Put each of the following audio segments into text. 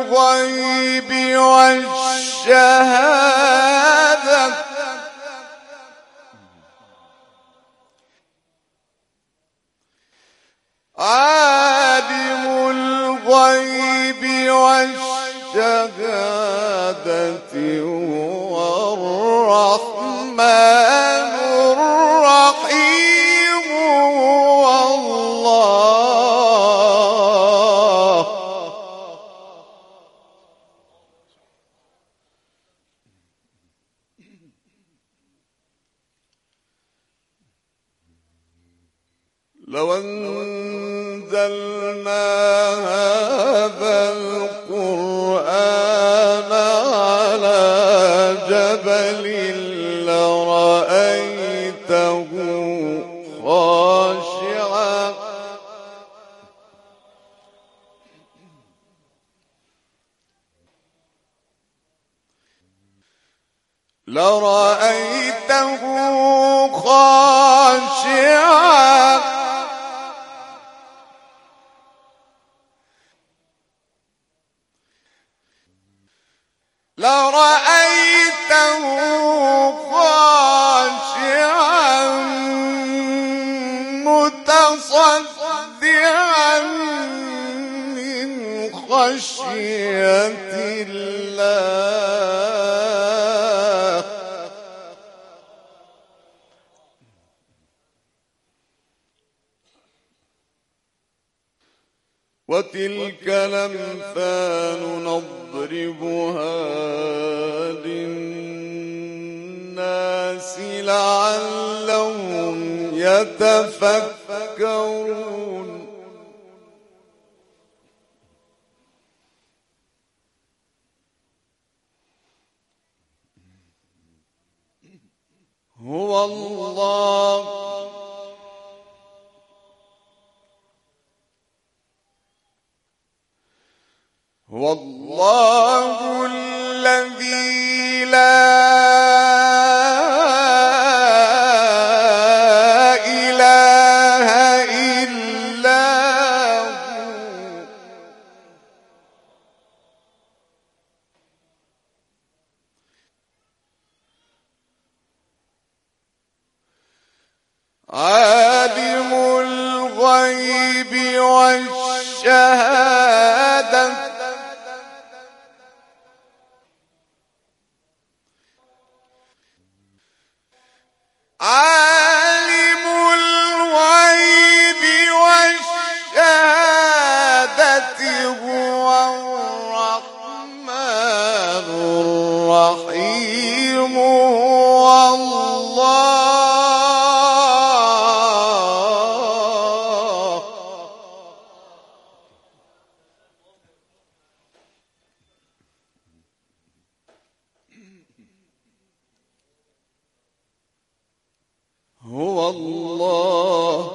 الغيب والشهادة عالم الغيب والشهادة هو الرحمن الرحيم والله لو أنزلنا هذا القرآن على جبل لرأيته خاشعا لرأيته خاشعا متصدعا من خشية الله وتلك الأمثال نضربها للناس لعلهم يتفكرون هو الله هو الله الذي لا إله إلا هو عالم الغيب والشهادة عالم الغيب والشهادة هو الرحمن الرحيم هو الله هو الله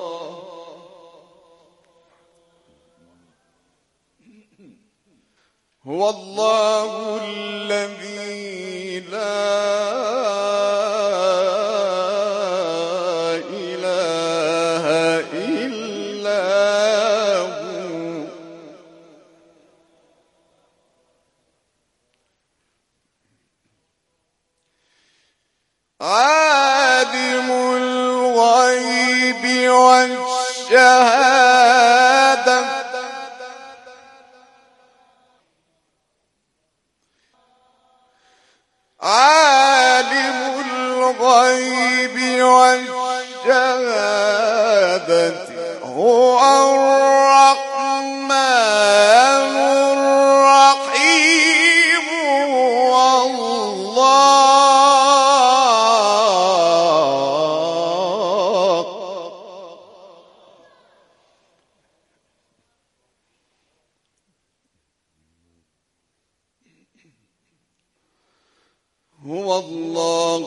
هو الله الذي لا إله إلا هو عالم الغيب والشهادة عالم الغيب والشهادة هو الرحمن الرحيم والله هو الله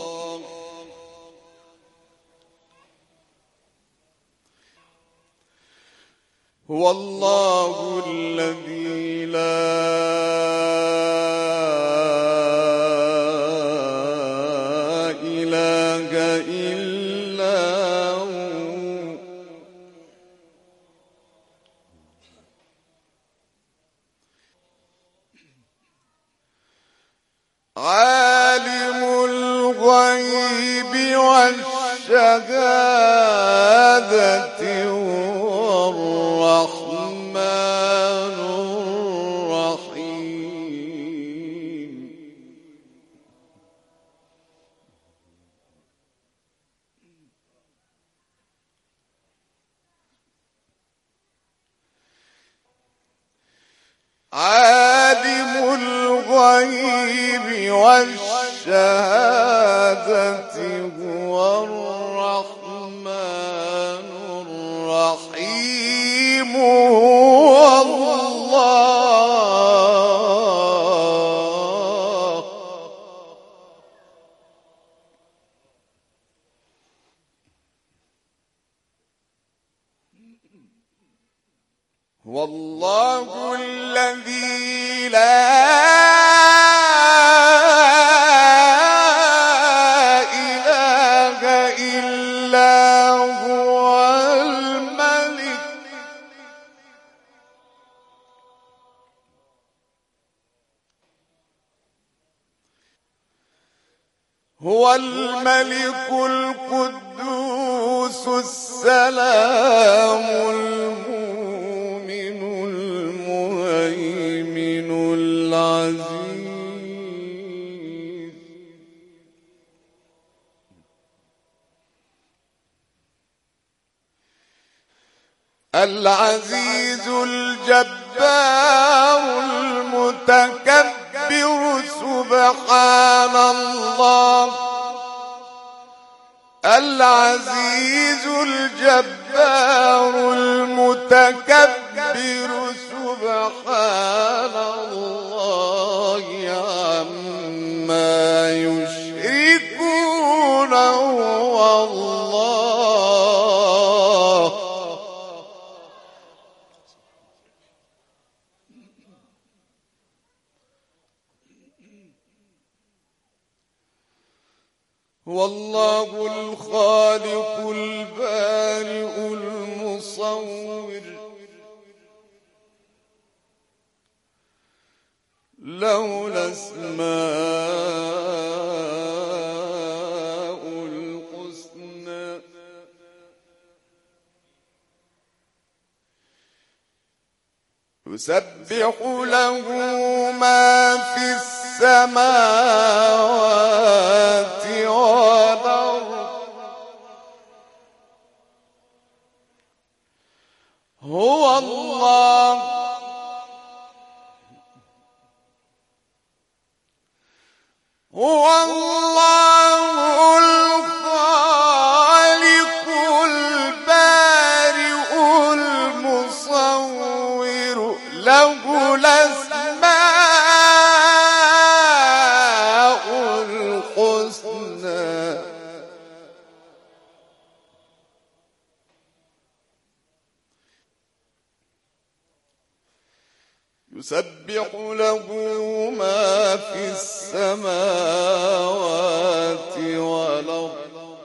هو الله الذي لا إله إلا هو عالم الغيب والشهادة هو الرحمن الرحيم. عالم الغيب والشهادة هو الرحمن الرحيم. هو الله. هو الله الذي لا إله إلا هو الملك. هو الملك القدوس السلام المؤمن المهيمن العزيز. العزيز الجبار المتكبر سبحان الله. العزيز الجبار المتكبر سبحان الله عما يشركون. هو الله. هو الله الخالق البارئ المصور. له الأسماء الحسنى. يسبح له ما في السماوات والأرض. هو الله. هو الله الخالق البارئ المصور. له الأسماء الحسنى. يسبح له ما في السماوات والأرض.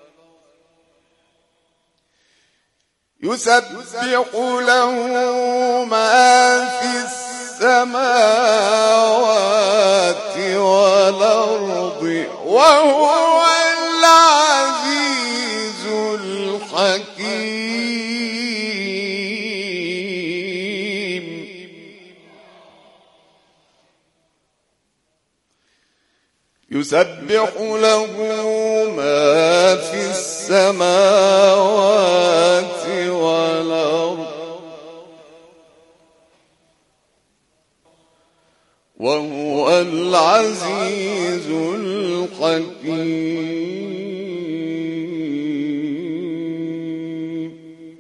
يسبح له ما في السماوات والأرض وهو العزيز الحكيم. يسبح له ما في السماوات والأرض وهو العزيز الحكيم.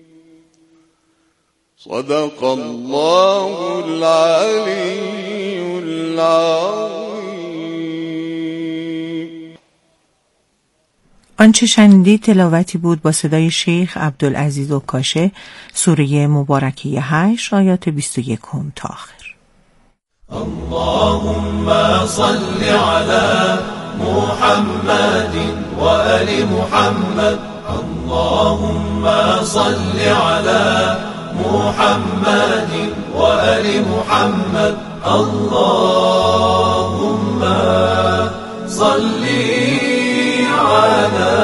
صدق الله العلي العظيم. آنچه شنیدید تلاوتی بود با صدای شیخ عبدالعزیز عکاشه، سوره مبارکه 8 آیات 21 تا آخر. اللهم صل على محمد وآل محمد. اللهم صل على محمد وآل محمد. اللهم صل على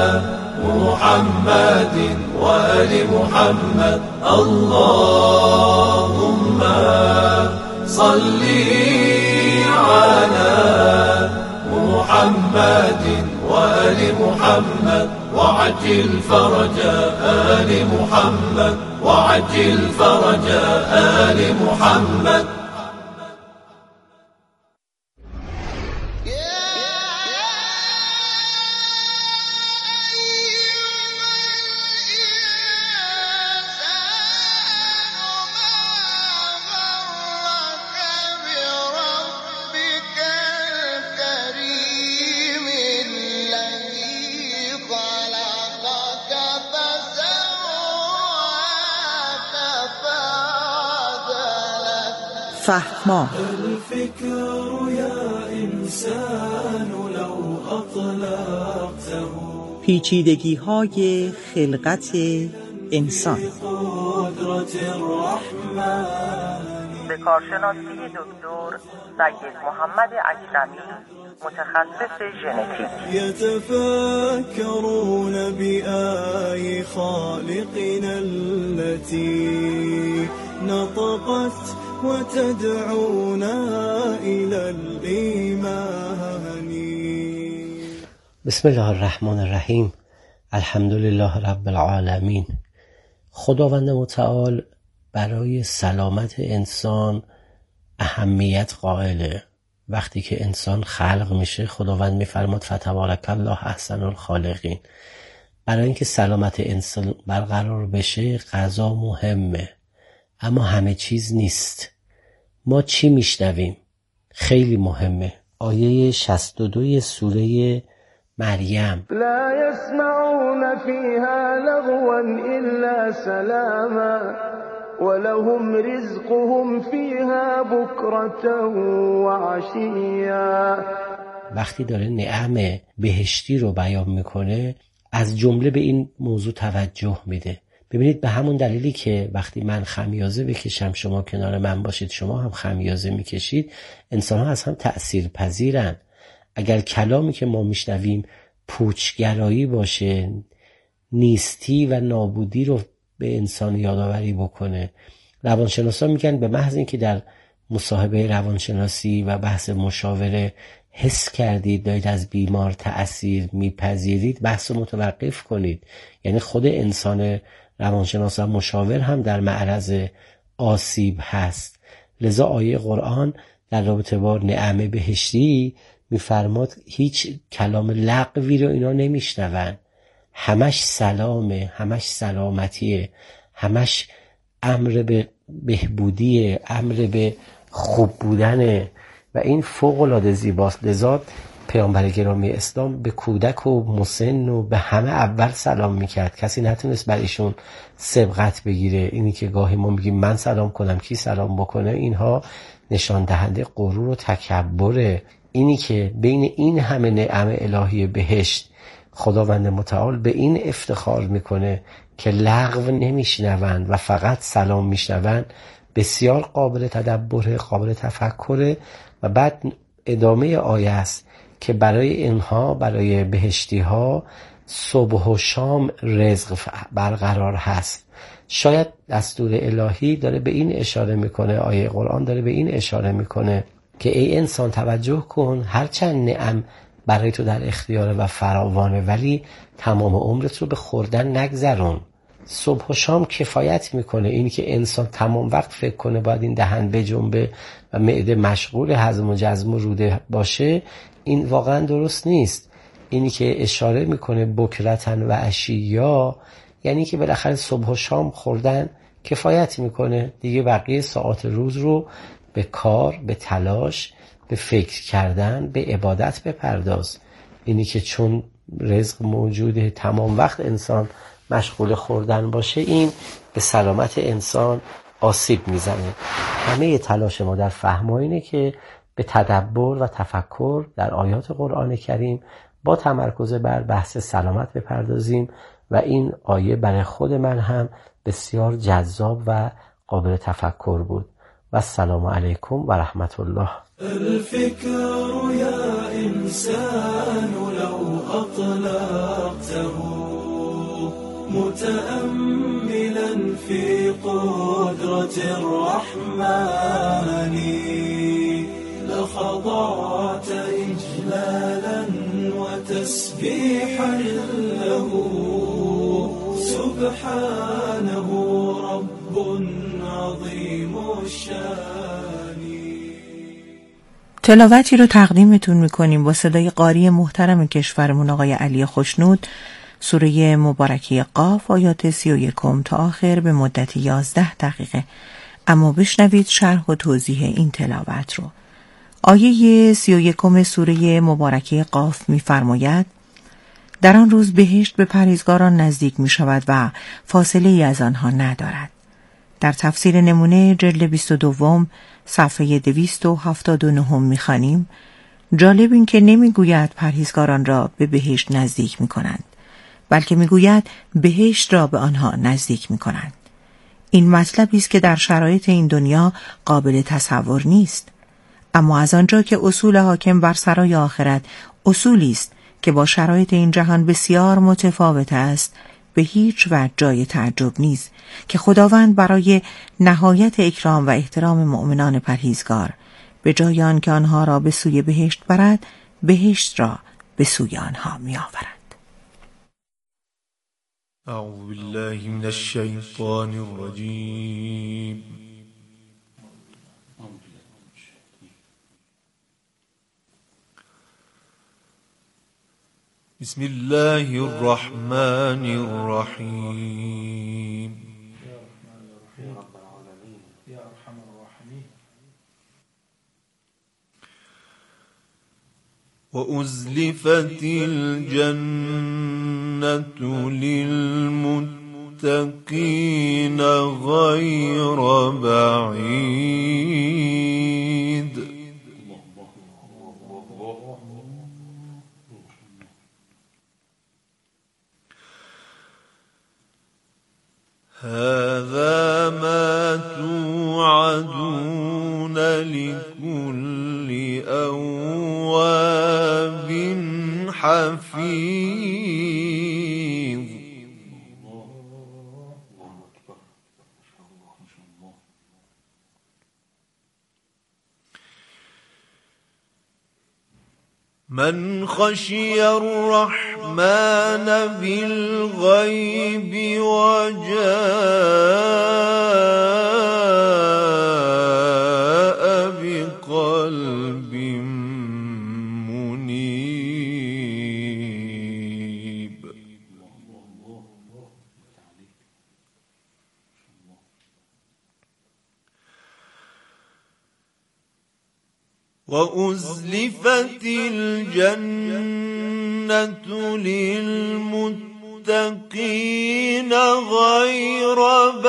محمد وآل محمد اللهم صل على محمد وآل محمد وعجل فرج آل محمد وعجل فرج آل محمد. فهمان الفكر يا إنسان لو أطلقته پیچیدگی های خلقت انسان قدرة الرحمن. به کارشناسی دکتر سید محمد اکرمی متخصص ژنتیک. يتفكرون بآي خالقنا التي نطقت وتدعونا إلى الإيمان. بسم الله الرحمن الرحیم. الحمد لله رب العالمین. خداوند متعال برای سلامت انسان اهمیت قائله. وقتی که انسان خلق میشه خداوند میفرماد فتبارک الله احسن الخالقین. برای اینکه سلامت انسان برقرار بشه غذا مهمه، اما همه چیز نیست. ما چی میشنویم؟ خیلی مهمه. آیه 62 سوره مریم: لا يسمعون فيها لغوا إلا سلاما ولهم رزقهم فيها بكرة وعشيا. وقتی داره نعم بهشتی رو بیان میکنه از جمله به این موضوع توجه میده. ببینید به همون دلیلی که وقتی من خمیازه بکشم شما کنار من باشید، شما هم خمیازه میکشید، انسان ها از هم تأثیر پذیرن. اگر کلامی که ما میشنویم پوچگرایی باشه، نیستی و نابودی رو به انسان یادآوری بکنه. روانشناسان میگن به محض اینکه در مصاحبه روانشناسی و بحث مشاوره حس کردید دارید از بیمار تأثیر میپذیرید، بحث رو متوقف کنید. یعنی خود انسان روانشناس و مشاور هم در معرض آسیب هست. لذا آیه قرآن در رابطه با نعمه بهشتی میفرماد هیچ کلام لغوی رو اینا نمیشنون، همش سلامه، همش سلامتیه، همش امر به بهبودیه، امر به خوب بودنه و این فوق العاده زیباست. لذا پیامبر گرامی اسلام به کودک و مسن و به همه اول سلام میکرد. کسی نتونست بر ایشون سبقت بگیره. اینی که گاهی ما میگیم من سلام کنم کی سلام بکنه، اینها نشان دهنده غرور و تکبره. اینی که بین این همه نعم الهی بهشت خداوند متعال به این افتخار میکنه که لغو نمیشنوند و فقط سلام میشنوند، بسیار قابل تدبره، قابل تفکره. و بعد ادامه آیه است که برای اینها، برای بهشتی ها صبح و شام رزق برقرار هست. شاید دستور الهی داره به این اشاره میکنه، آیه قرآن داره به این اشاره میکنه که ای انسان توجه کن، هرچند نعم برای تو در اختیار و فراوانه ولی تمام عمرت رو به خوردن نگذرون. صبح و شام کفایت میکنه. این که انسان تمام وقت فکر کنه باید این دهن بجنبه و معده مشغول هضم و جزم و روده باشه، این واقعا درست نیست. اینی که اشاره میکنه بکرتن و عشیا، یعنی که بالاخره صبح و شام خوردن کفایت میکنه دیگه. بقیه ساعات روز رو به کار، به تلاش، به فکر کردن، به عبادت بپرداز. اینی که چون رزق موجوده تمام وقت انسان مشغول خوردن باشه، این به سلامت انسان آسیب میزنه. همه تلاش ما در فهم اینه که به تدبر و تفکر در آیات قرآن کریم با تمرکز بر بحث سلامت بپردازیم و این آیه برای خود من هم بسیار جذاب و قابل تفکر بود. و السلام علیکم و رحمت الله. الفكر يا إنسان لو أطلقته متأملا في قدرة الرحمن لخضعت إجلالا وتسبيحا له سبحانه رب عظيم الشان. تلاوتی رو تقدیمتون میکنیم با صدای قاری محترم کشورمون آقای علی خوشنود، سوره مبارکه قاف آیات 31 تا آخر به مدت 11 دقیقه. اما بشنوید شرح و توضیح این تلاوت رو. آیه 31 سوره مبارکه قاف می‌فرماید: در آن روز بهشت به پرهیزگاران نزدیک می شود و فاصله ای از آنها ندارد. در تفسیر نمونه جلد 22 صفحه 279 می‌خوانیم: جالب این که نمیگوید پرهیزگاران را به بهشت نزدیک می‌کنند، بلکه میگوید بهشت را به آنها نزدیک می‌کنند. این مطلبی است که در شرایط این دنیا قابل تصور نیست. اما از آنجا که اصول حاکم بر سرای آخرت اصولی است که با شرایط این جهان بسیار متفاوت است، به هیچ وجه جای تعجب نیست که خداوند برای نهایت اکرام و احترام مؤمنان پرهیزگار به جای آن که آنها را به سوی بهشت برد، بهشت را به سوی آنها می آورد. اعوذ بالله من الشیطان الرجیم. بسم الله الرحمن الرحیم. وأزلفت الجنة للمتقين غير بعيد. هذا ما توعدون لكل أواب حفيظ. من خشي الرحمن بالغيب وجاء بقلب منيب. وأزلفت الجنة للمتقين غير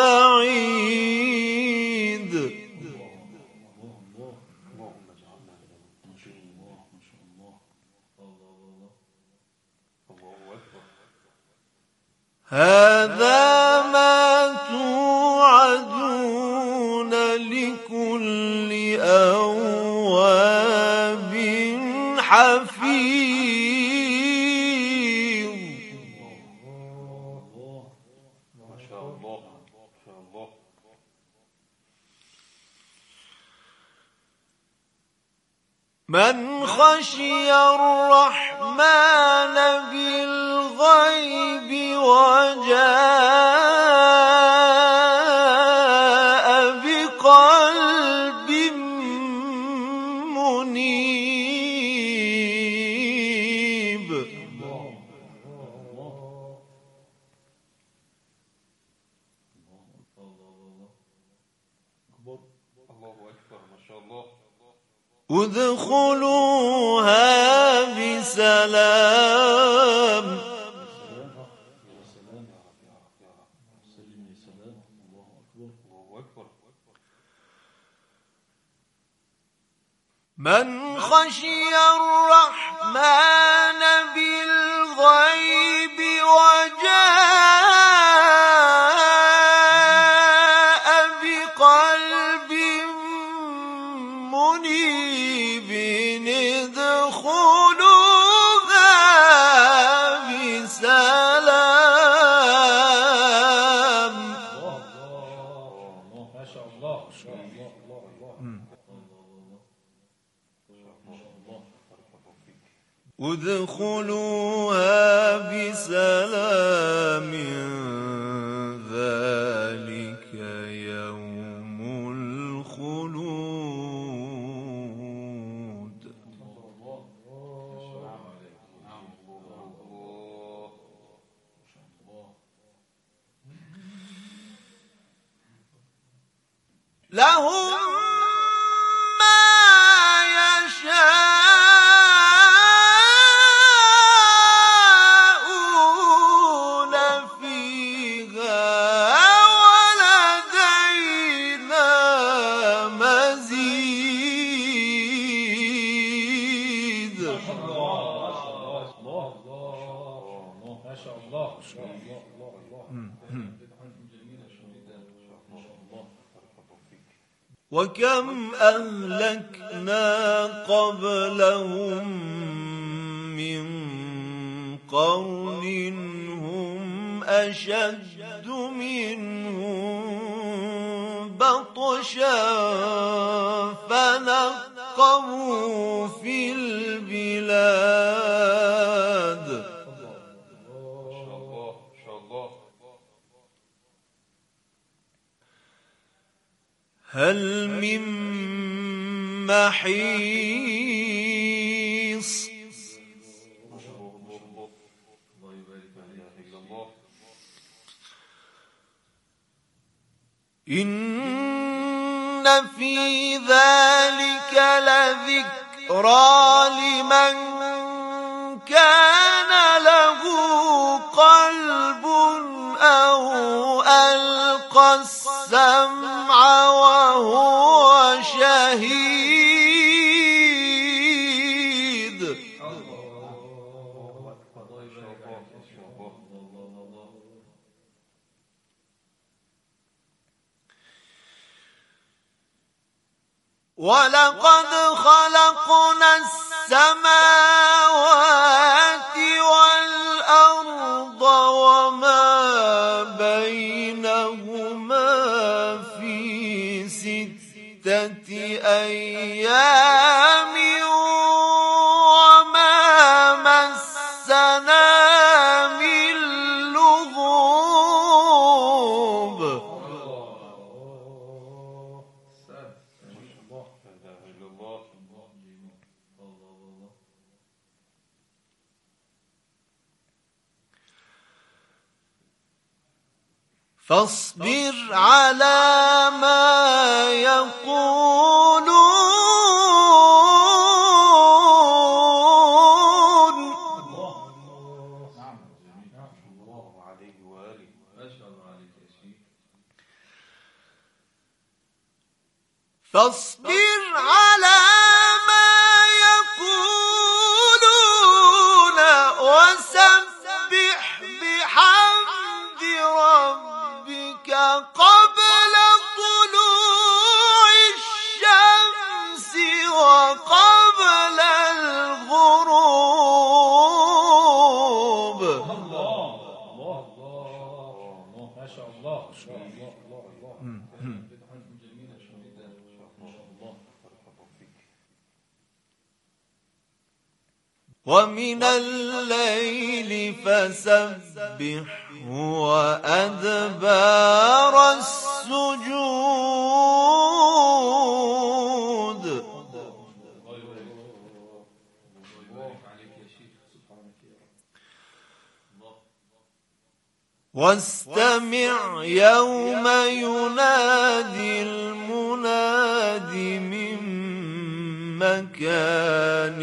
بعيد. هذا ما توعدون لكل أواب حفيظ. ما شاء الله. من خشي الرحمن بالغيب وجاء بقلب منيب. ادخلوها بسلام. من خشي الرحمن بالغيب وجاء بقلب ادخلوها بسلام. ما شاء الله. ادخلوها بسلام ذلك يوم الخلود. لهم ما يشاءون فيها ولدينا مزيد. ما شاء الله. وكم أهلكنا قبلهم من قرن هم أشد منهم بطشا فنقبوا في البلاد. هل من محيص؟ إن في ذلك لذكرى لمن كان له قلب أو ألقى السمع وهو شهيد. ولقد خلقنا السماوات والأرض وما بينهما في 6 أيام وما مسنا من لغوب. فاصبر على ما يقولون. فاصبر على ما يقولون وسبح بحمد ربك قبل طلوع الشمس وقبل الغروب. ما شاء الله. ومن الليل فسبحه وأدبار السجود. واستمع يوم ينادي المناد من مكان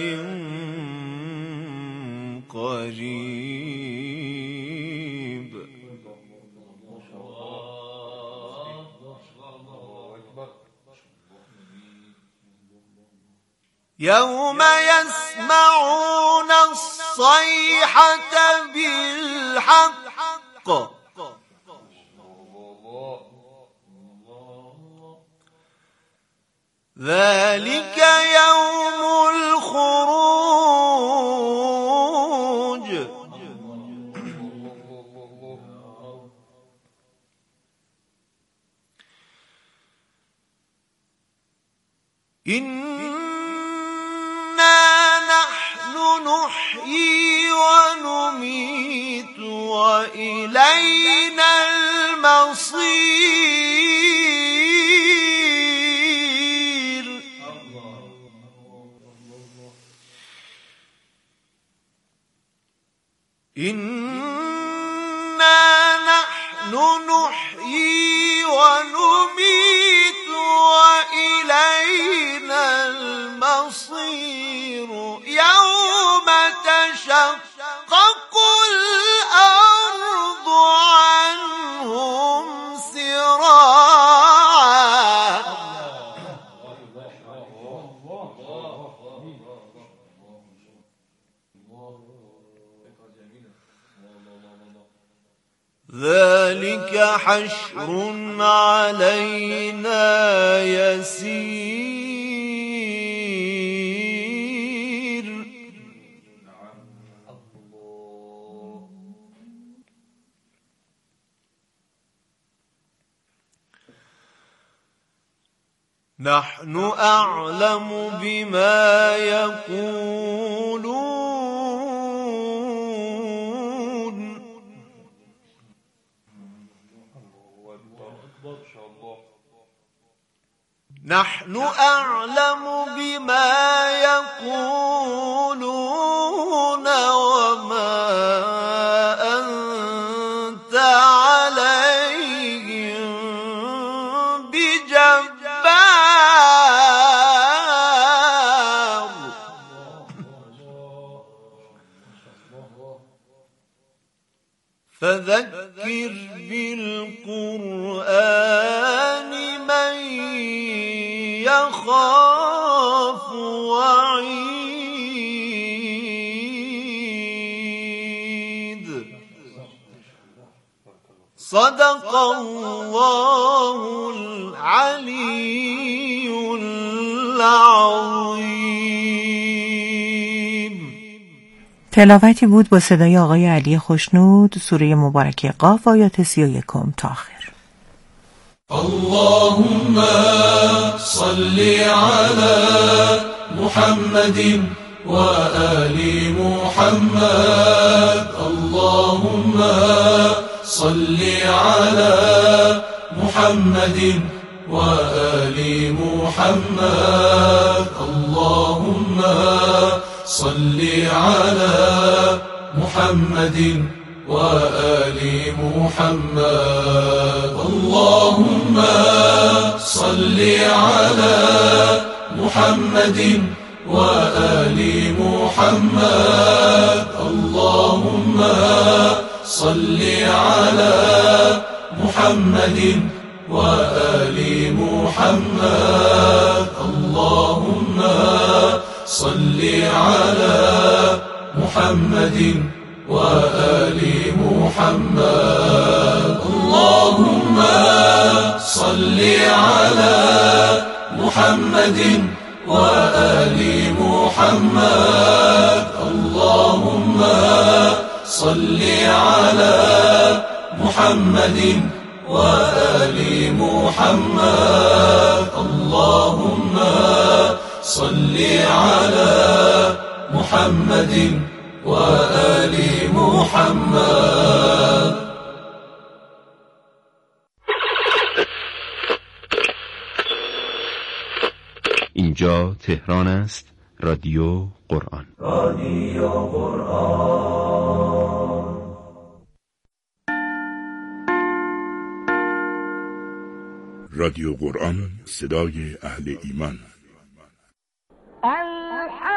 قريب. يوم يسمعون الصيحة بالحق ذلك يوم الخروج إنا نحن نحيي ونميت وإلينا المصير إنا نحن نحيي ونميت وإلينا المصير يوم تشقق الأرض عنهم سراعا ذلك حشر علينا يسير نحن أعلم بما يقولون نحن أعلم بما يقولون وما أنت عليهم بجبار فذكر بالقرآن من يخاف وعيد صدق الله العلي العظیم. تلاوتی بود با صدای آقای علی خوشنود، سوره مبارکه قاف، آیات 31 تا آخر. اللهم صل على محمد وآل محمد اللهم صل على محمد وآل محمد اللهم صل على محمد وآل محمد اللهم صل على محمد وآل محمد اللهم صل على محمد وآل محمد اللهم صل على محمد وآل محمد اللهم صل على محمد وآل محمد اللهم صل على محمد وآل محمد اللهم صل على محمد وآل محمد. اینجا تهران است. رادیو قرآن. رادیو قرآن. رادیو قرآن، صدای اهل ایمان.